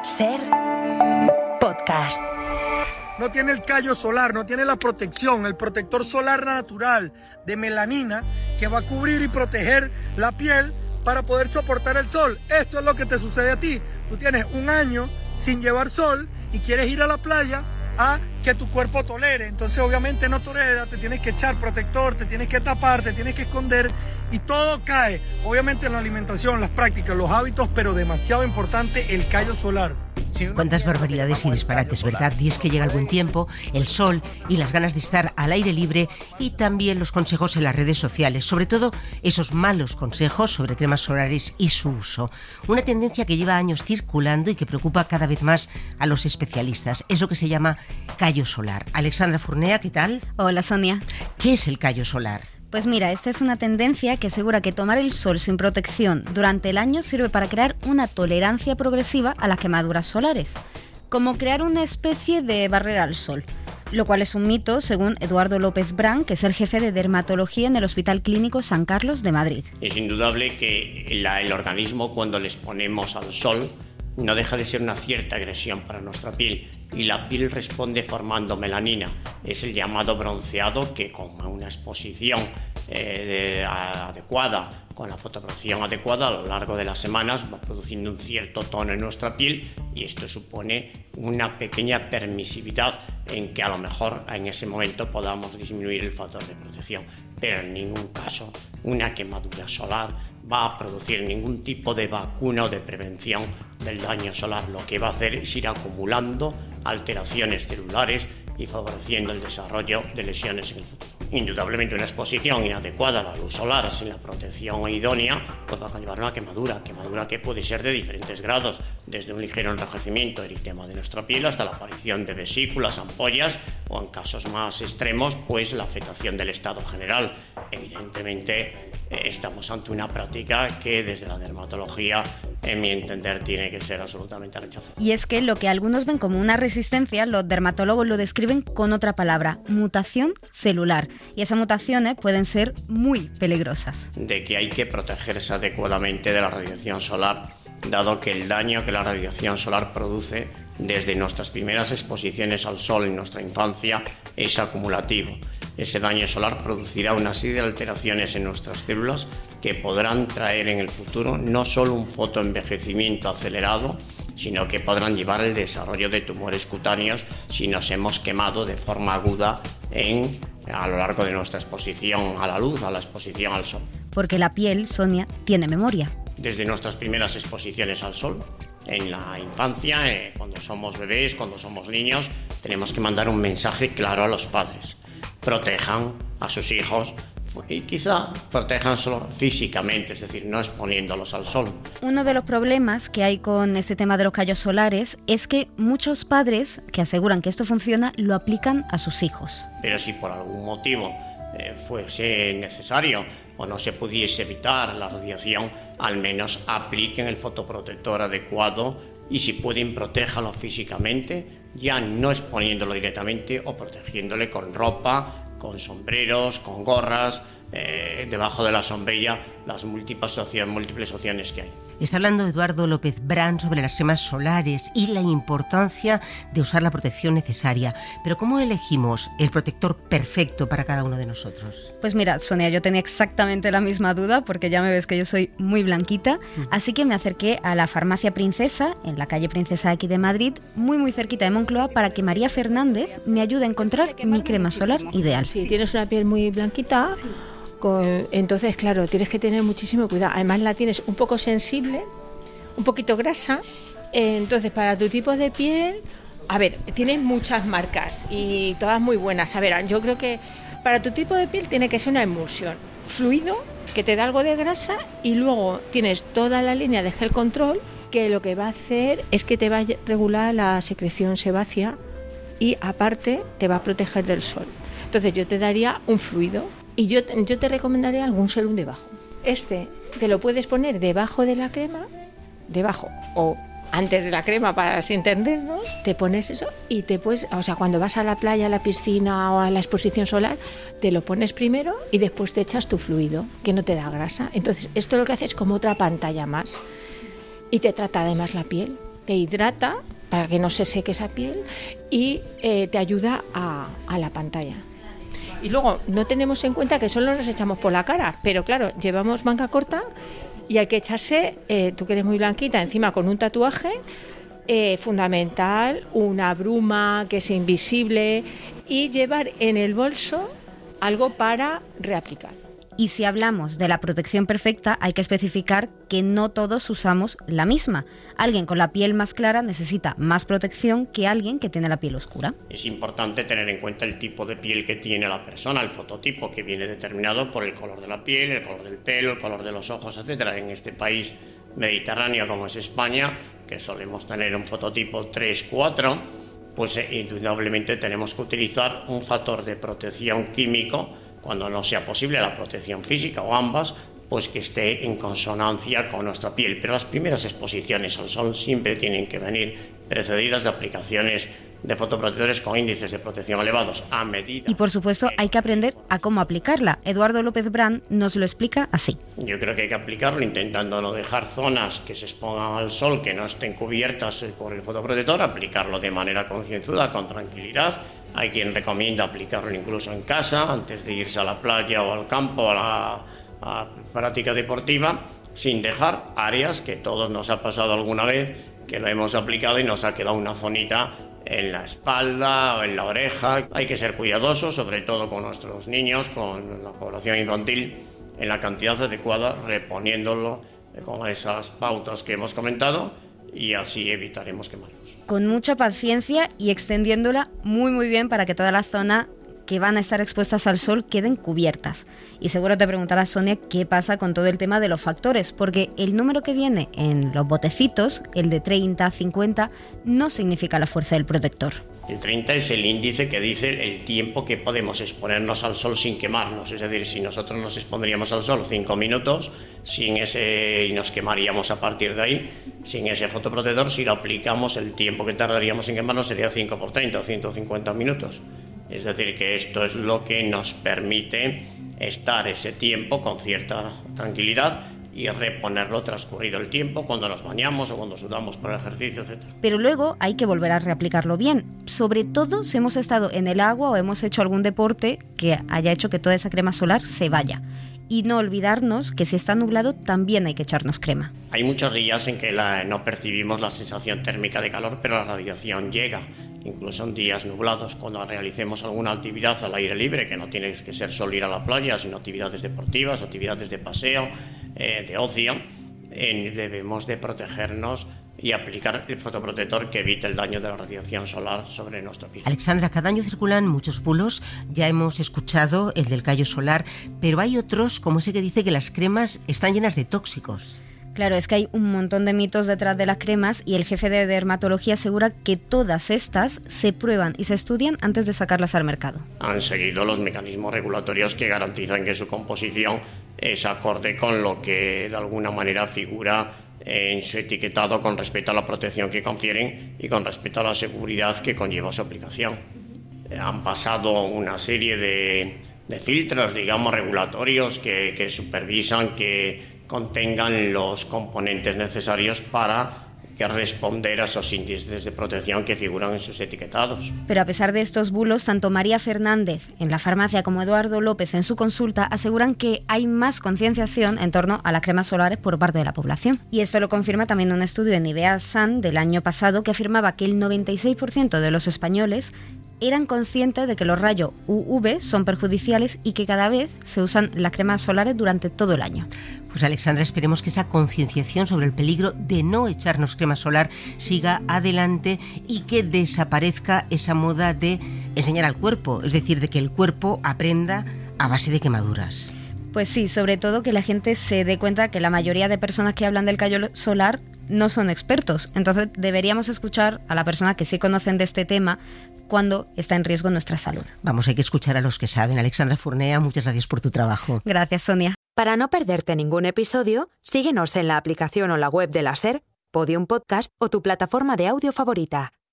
Ser podcast. No tiene el callo solar, no tiene la protección, el protector solar natural de melanina que va a cubrir y proteger la piel para poder soportar el sol. Esto es lo que te sucede a ti. Tú tienes un año sin llevar sol y quieres ir a la playa a que tu cuerpo tolere. Entonces obviamente no tolera, te tienes que echar protector, te tienes que tapar, te tienes que esconder y todo cae. Obviamente en la alimentación, las prácticas, los hábitos, pero demasiado importante el callo solar. Cuántas barbaridades y disparates, ¿verdad? Y es que llega el buen tiempo, el sol y las ganas de estar al aire libre, y también los consejos en las redes sociales, sobre todo esos malos consejos sobre cremas solares y su uso. Una tendencia que lleva años circulando y que preocupa cada vez más a los especialistas. Es lo que se llama callo solar. Alexandra Furnea, ¿qué tal? Hola, Sonia. ¿Qué es el callo solar? Pues mira, esta es una tendencia que asegura que tomar el sol sin protección durante el año sirve para crear una tolerancia progresiva a las quemaduras solares, como crear una especie de barrera al sol, lo cual es un mito según Eduardo López Brán, que es el jefe de dermatología en el Hospital Clínico San Carlos de Madrid. Es indudable que el organismo, cuando les ponemos al sol, no deja de ser una cierta agresión para nuestra piel, y la piel responde formando melanina. Es el llamado bronceado que, con una exposición adecuada, con la fotoprotección adecuada, a lo largo de las semanas va produciendo un cierto tono en nuestra piel, y esto supone una pequeña permisividad en que a lo mejor en ese momento podamos disminuir el factor de protección, pero en ningún caso una quemadura solar va a producir ningún tipo de vacuna o de prevención del daño solar. Lo que va a hacer es ir acumulando alteraciones celulares y favoreciendo el desarrollo de lesiones en el futuro. Indudablemente una exposición inadecuada a la luz solar sin la protección idónea pues va a conllevar una quemadura que puede ser de diferentes grados, desde un ligero enrojecimiento, eritema de nuestra piel, hasta la aparición de vesículas, ampollas, o en casos más extremos pues la afectación del estado general. Evidentemente estamos ante una práctica que desde la dermatología, en mi entender, tiene que ser absolutamente rechazada. Y es que lo que algunos ven como una resistencia, los dermatólogos lo describen con otra palabra: mutación celular. Y esas mutaciones pueden ser muy peligrosas. De que hay que protegerse adecuadamente de la radiación solar, dado que el daño que la radiación solar produce desde nuestras primeras exposiciones al sol en nuestra infancia es acumulativo. Ese daño solar producirá una serie de alteraciones en nuestras células que podrán traer en el futuro no solo un fotoenvejecimiento acelerado, sino que podrán llevar al desarrollo de tumores cutáneos si nos hemos quemado de forma aguda a lo largo de nuestra exposición a la luz, a la exposición al sol. Porque la piel, Sonia, tiene memoria. Desde nuestras primeras exposiciones al sol, en la infancia, cuando somos bebés, cuando somos niños, tenemos que mandar un mensaje claro a los padres. Protejan a sus hijos y quizá protejan solo físicamente, es decir, no exponiéndolos al sol. Uno de los problemas que hay con este tema de los callos solares es que muchos padres que aseguran que esto funciona lo aplican a sus hijos. Pero si por algún motivo fuese necesario o no se pudiese evitar la radiación, al menos apliquen el fotoprotector adecuado y, si pueden, protéjanlo físicamente, ya no exponiéndolo directamente o protegiéndole con ropa, con sombreros, con gorras, debajo de la sombrilla, las múltiples opciones que hay. Está hablando Eduardo López Brán sobre las cremas solares y la importancia de usar la protección necesaria. Pero ¿cómo elegimos el protector perfecto para cada uno de nosotros? Pues mira, Sonia, yo tenía exactamente la misma duda, porque ya me ves que yo soy muy blanquita, así que me acerqué a la Farmacia Princesa, en la calle Princesa aquí de Madrid, muy cerquita de Moncloa, para que María Fernández me ayude a encontrar mi crema solar ideal. Si tienes una piel muy blanquita, sí, entonces, claro, tienes que tener muchísimo cuidado. Además, la tienes un poco sensible, un poquito grasa. Entonces, para tu tipo de piel, a ver, tienes muchas marcas y todas muy buenas. A ver, yo creo que para tu tipo de piel tiene que ser una emulsión fluido, que te da algo de grasa, y luego tienes toda la línea de gel control, que lo que va a hacer es que te va a regular la secreción sebácea y aparte te va a proteger del sol. Entonces, yo te daría un fluido. Y yo te recomendaría algún serum debajo. Este te lo puedes poner debajo de la crema, debajo o antes de la crema, para así entendernos. Te pones eso y te puedes, o sea, cuando vas a la playa, a la piscina o a la exposición solar, te lo pones primero y después te echas tu fluido, que no te da grasa. Entonces, esto lo que hace es como otra pantalla más y te trata además la piel. te hidrata para que no se seque esa piel y te ayuda a la pantalla. Y luego no tenemos en cuenta que solo nos echamos por la cara, pero claro, llevamos manga corta y hay que echarse, tú que eres muy blanquita, encima con un tatuaje, fundamental, una bruma que es invisible y llevar en el bolso algo para reaplicar. Y si hablamos de la protección perfecta, hay que especificar que no todos usamos la misma. Alguien con la piel más clara necesita más protección que alguien que tiene la piel oscura. Es importante tener en cuenta el tipo de piel que tiene la persona, el fototipo, que viene determinado por el color de la piel, el color del pelo, el color de los ojos, etc. En este país mediterráneo como es España, que solemos tener un fototipo 3-4, pues indudablemente tenemos que utilizar un factor de protección químico cuando no sea posible la protección física o ambas, pues que esté en consonancia con nuestra piel. Pero las primeras exposiciones al sol siempre tienen que venir precedidas de aplicaciones de fotoprotectores con índices de protección elevados a medida. Y por supuesto hay que aprender a cómo aplicarla. Eduardo López Brand nos lo explica así. Yo creo que hay que aplicarlo intentando no dejar zonas que se expongan al sol que no estén cubiertas por el fotoprotector, aplicarlo de manera concienzuda, con tranquilidad. Hay quien recomienda aplicarlo incluso en casa, antes de irse a la playa o al campo, a la práctica deportiva, sin dejar áreas que todos nos ha pasado alguna vez, que lo hemos aplicado y nos ha quedado una zonita en la espalda o en la oreja. Hay que ser cuidadosos, sobre todo con nuestros niños, con la población infantil, en la cantidad adecuada, reponiéndolo con esas pautas que hemos comentado, y así evitaremos quemarlos. Con mucha paciencia y extendiéndola muy bien para que toda la zona que van a estar expuestas al sol queden cubiertas. Y seguro te preguntará Sonia qué pasa con todo el tema de los factores, porque el número que viene en los botecitos, el de 30, 50, no significa la fuerza del protector. El 30 es el índice que dice el tiempo que podemos exponernos al sol sin quemarnos. Es decir, si nosotros nos expondríamos al sol 5 minutos y nos quemaríamos a partir de ahí, sin ese fotoprotector, si lo aplicamos, el tiempo que tardaríamos en quemarnos sería 5 por 30, 150 minutos. Es decir, que esto es lo que nos permite estar ese tiempo con cierta tranquilidad y reponerlo transcurrido el tiempo cuando nos bañamos o cuando sudamos por el ejercicio, etc. Pero luego hay que volver a reaplicarlo bien, sobre todo si hemos estado en el agua o hemos hecho algún deporte que haya hecho que toda esa crema solar se vaya. Y no olvidarnos que si está nublado también hay que echarnos crema. Hay muchos días en que no percibimos la sensación térmica de calor, pero la radiación llega. Incluso en días nublados, cuando realicemos alguna actividad al aire libre, que no tiene que ser solo ir a la playa, sino actividades deportivas, actividades de paseo, de ocio, debemos de protegernos y aplicar el fotoprotector que evite el daño de la radiación solar sobre nuestra piel. Alexandra, cada año circulan muchos bulos, ya hemos escuchado el del callo solar, pero hay otros como ese que dice que las cremas están llenas de tóxicos. Claro, es que hay un montón de mitos detrás de las cremas y el jefe de dermatología asegura que todas estas se prueban y se estudian antes de sacarlas al mercado. Han seguido los mecanismos regulatorios que garantizan que su composición es acorde con lo que de alguna manera figura en su etiquetado con respecto a la protección que confieren y con respecto a la seguridad que conlleva su aplicación. Han pasado una serie de filtros, digamos, regulatorios que supervisan que contengan los componentes necesarios para responder a esos índices de protección que figuran en sus etiquetados. Pero a pesar de estos bulos, tanto María Fernández en la farmacia como Eduardo López en su consulta aseguran que hay más concienciación en torno a las cremas solares por parte de la población. Y esto lo confirma también un estudio de Nivea Sun del año pasado que afirmaba que el 96% de los españoles eran conscientes de que los rayos UV son perjudiciales y que cada vez se usan las cremas solares durante todo el año. Pues Alexandra, esperemos que esa concienciación sobre el peligro de no echarnos crema solar siga adelante y que desaparezca esa moda de enseñar al cuerpo, es decir, de que el cuerpo aprenda a base de quemaduras. Pues sí, sobre todo que la gente se dé cuenta que la mayoría de personas que hablan del callo solar no son expertos. Entonces deberíamos escuchar a la persona que sí conocen de este tema cuando está en riesgo nuestra salud. Vamos, hay que escuchar a los que saben. Alexandra Furnea, muchas gracias por tu trabajo. Gracias, Sonia. Para no perderte ningún episodio, síguenos en la aplicación o la web de la SER, Podium Podcast o tu plataforma de audio favorita.